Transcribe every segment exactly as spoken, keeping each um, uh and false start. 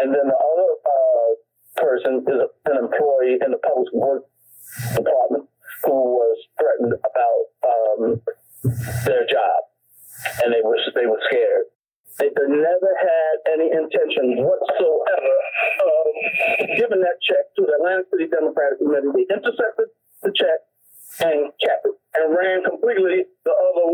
And then the other uh, person is an employee in the public works department who was threatened about um, their job, and they were they were scared. They, they never had any intention whatsoever of giving that check to the Atlanta City Democratic Committee. They intercepted the check and kept it and ran completely the other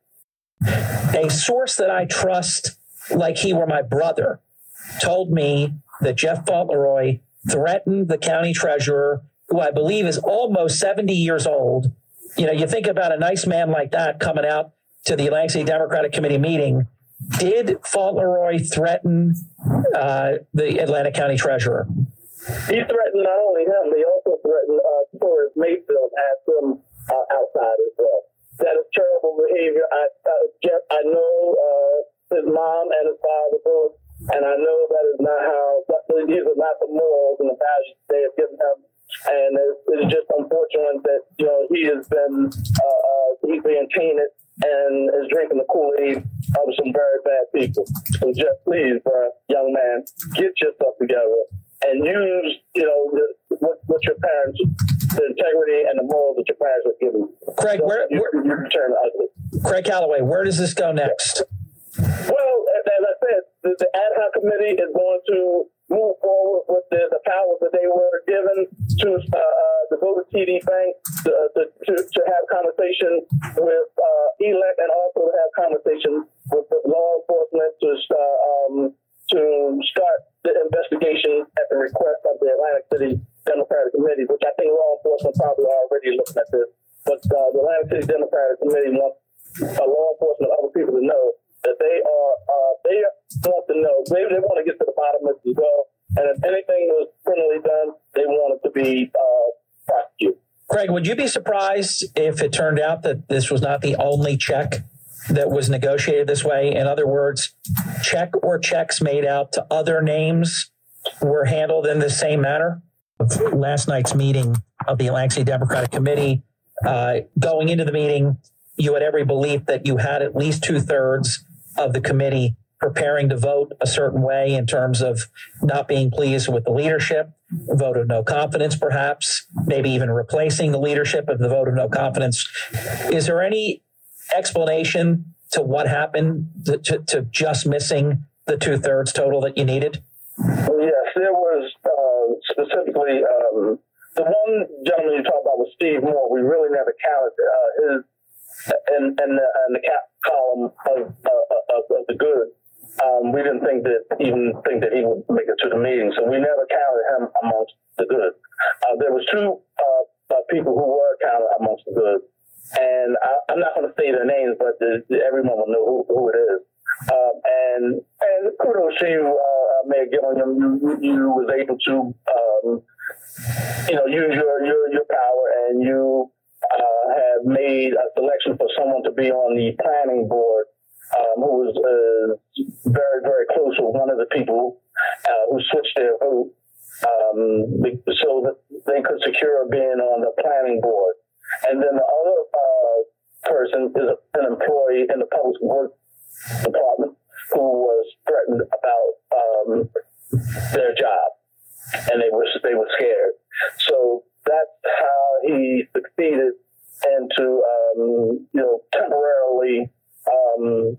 way. A source that I trust, like he were my brother, told me that Jeff Fauntleroy threatened the county treasurer, who I believe is almost seventy years old. You know, you think about a nice man like that coming out to the Atlanta City Democratic Committee meeting. Did Fauntleroy threaten uh, the Atlanta County treasurer? He threatened not only him, he also threatened uh, Torres Mayfield, asked him uh, outside as well. That is terrible behavior. I, uh, Jeff, I know uh, his mom and his father both, and I know that is not how, these are not the morals and the values they have given him. And it's, it's just unfortunate that, you know, he has been, uh, uh, he's being tainted and is drinking the Kool-Aid of some very bad people. So just please, bro, young man, get yourself together and use, you know, the, what, what your parents, the integrity and the morals that your parents have given you. Craig, so where, you, where you return ugly. Craig Calloway, where does this go next? Well, as I said, the, the ad hoc committee is going to move forward with the, the powers that they were given to uh, uh, the Voter T D Bank to, to, to, to have conversation with uh, E L E C and also to have conversation with the law enforcement to uh, um, to start the investigation at the request of the Atlantic City Democratic Committee, which I think law enforcement probably are already looking at this. But uh, the Atlantic City Democratic Committee wants uh, law enforcement and other people to know that they are, uh, they want to know, they, they want to get to the bottom of it as well. And if anything was criminally done, they want it to be uh, prosecuted. Craig, would you be surprised if it turned out that this was not the only check that was negotiated this way? In other words, check or checks made out to other names were handled in the same manner? Last night's meeting of the Atlantic City Democratic Committee, uh, going into the meeting, you had every belief that you had at least two thirds of the committee preparing to vote a certain way in terms of not being pleased with the leadership, vote of no confidence, perhaps, maybe even replacing the leadership of the vote of no confidence. Is there any explanation to what happened to, to, to just missing the two thirds total that you needed? Well, yes, there was uh, specifically um, the one gentleman you talked about was Steve Moore. We really never counted uh, his in, in, the, in the cap column of, uh, of, of the good. Um, we didn't think that even think that he would make it to the meeting, so we never counted him amongst the good. Uh, there was two uh, uh, people who were counted amongst the good, and I, I'm not going to say their names, but the, the, everyone will know who, who it is. Um, and and kudos to you, uh, Mayor Gilliam. You, you was able to, um, you know, use your your, your power, and you uh, have made a selection for someone to be on the planning board. Um, who was uh, very, very close with one of the people uh, who switched their vote um, so that they could secure being on the planning board. And then the other uh, person is an employee in the public works department who was threatened about um, their job, and they were they were scared. So that's how he succeeded into um, you know temporarily. Um,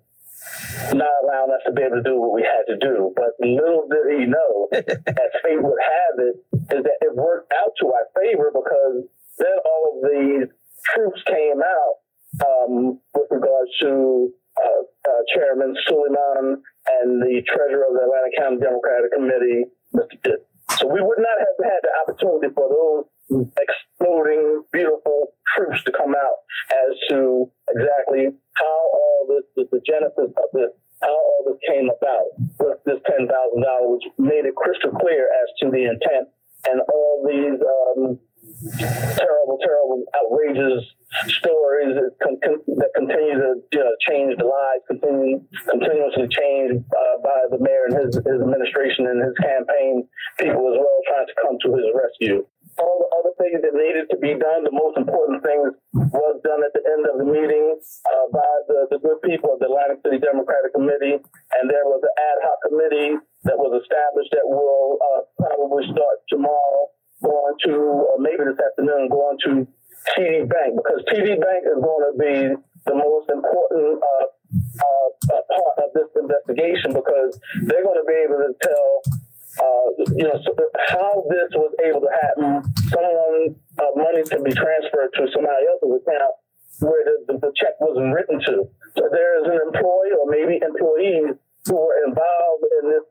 not allowing us to be able to do what we had to do. But little did he know, as fate would have it, is that it worked out to our favor, because then all of these troops came out um, with regards to uh, uh, Chairman Suleiman and the treasurer of the Atlanta County Democratic Committee, Mister Ditt. So we would not have had the opportunity for those exploding, beautiful troops to come out as to exactly how all this, the, the genesis of this, how all this came about with this ten thousand dollars, which made it crystal clear as to the intent, and all these um, terrible, terrible, outrageous stories that, con- con- that continue to you know, change the lives, continue, continuously change uh, by the mayor and his, his administration and his campaign people as well, trying to come to his rescue. All the other things that needed to be done, the most important things was done at the end of the meeting uh, by the, the good people of the Atlantic City Democratic Committee, and there was an ad hoc committee that was established that will uh, probably start tomorrow, going to, or maybe this afternoon, going to T D Bank, because T D Bank is going to be the most important uh, uh, uh, part of this investigation, because they're going to be able to tell, uh, you know, so how this was able to happen. Someone, uh, money can be transferred to somebody else's account where the, the check wasn't written to. So there is an employee or maybe employees who were involved in this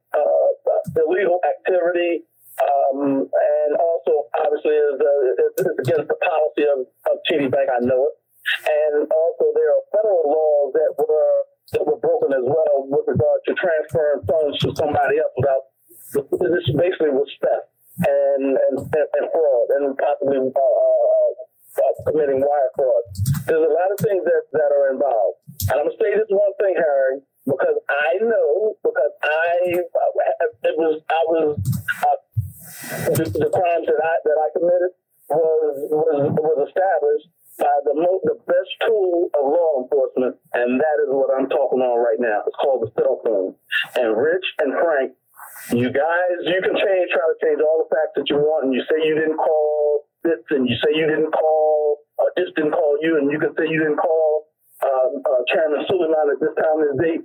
uh, illegal activity, um, and also obviously is, uh, it's against the policy of, of T D Bank. I know it, and also there are federal laws that were that were broken as well with regard to transferring funds to somebody else without. This basically was theft and and, and fraud and possibly. Uh, committing wire fraud. There's a lot of things that, that are involved. And I'm going to say this one thing, Harry, because I know, because I, it was, I was, uh, the, the crimes that I, that I committed was, was, was established by the most, the best tool of law enforcement, and that is what I'm talking on right now. It's called the cell phone. And Rich and Frank, you guys, you can change, try to change all the facts that you want, and you say you didn't call this, and you say you didn't call, or this didn't call you, and you can say you didn't call uh, uh, Chairman Suleiman at this time and this date.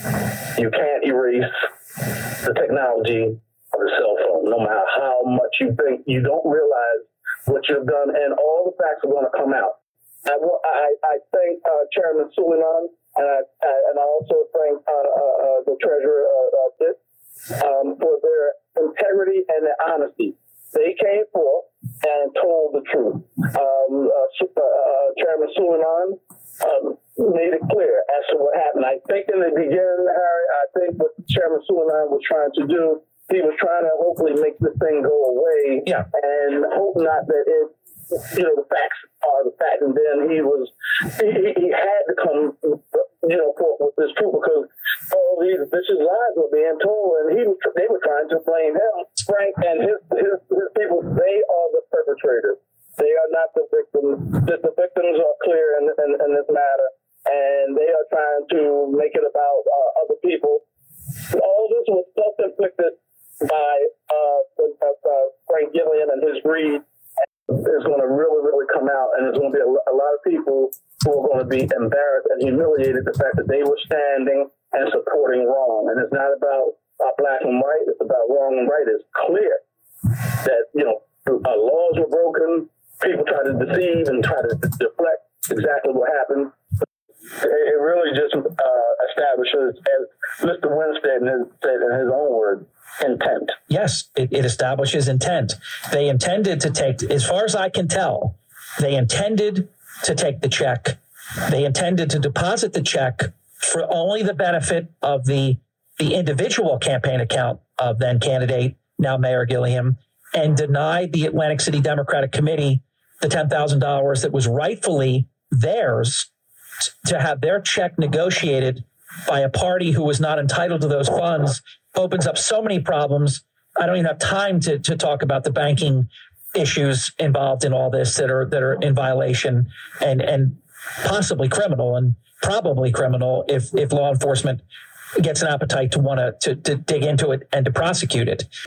You can't erase the technology of the cell phone, no matter how much you think. You don't realize what you've done, and all the facts are going to come out. I, I, I thank uh, Chairman Suleiman, and I, I, and I also thank uh, uh, the Treasurer uh, uh, Dick, um, for their integrity and their honesty. They came forth and told the truth. Um, uh, uh, Chairman Suleiman um, made it clear as to what happened. I think in the beginning, Harry, I think what Chairman Suleiman was trying to do, he was trying to hopefully make this thing go away, yeah. and hope not that it, you know, the facts are the facts. And then he was, he, he had to come, you know, forth with this truth, because all these vicious lies were being told, and he was, they were trying to blame him, Frank, and his, his, his people. They are the perpetrators. They are not the victims. The, the victims are clear in, in, in this matter, and they are trying to make it about uh, other people. All this was self-inflicted by uh, uh, uh, Frank Gilliam and his greed. It's going to really, really come out, and there's going to be a, a lot of people who are going to be embarrassed and humiliated the fact that they were standing and supporting wrong. And it's not about uh, black and white; it's about wrong and right. It's clear that, you know, uh, laws were broken, people tried to deceive and try to deflect exactly what happened. It, it really just uh, establishes, as Mister Winstead said in his own words, intent. Yes, it, it establishes intent. They intended to take, as far as I can tell, they intended to take the check. They intended to deposit the check for only the benefit of the, the individual campaign account of then candidate, now Mayor Gilliam, and denied the Atlantic City Democratic Committee the ten thousand dollars that was rightfully theirs to have their check negotiated by a party who was not entitled to those funds. Opens up so many problems. I don't even have time to, to talk about the banking issues involved in all this that are that are in violation and and possibly criminal, and probably criminal if if law enforcement gets an appetite to want to to dig into it and to prosecute it.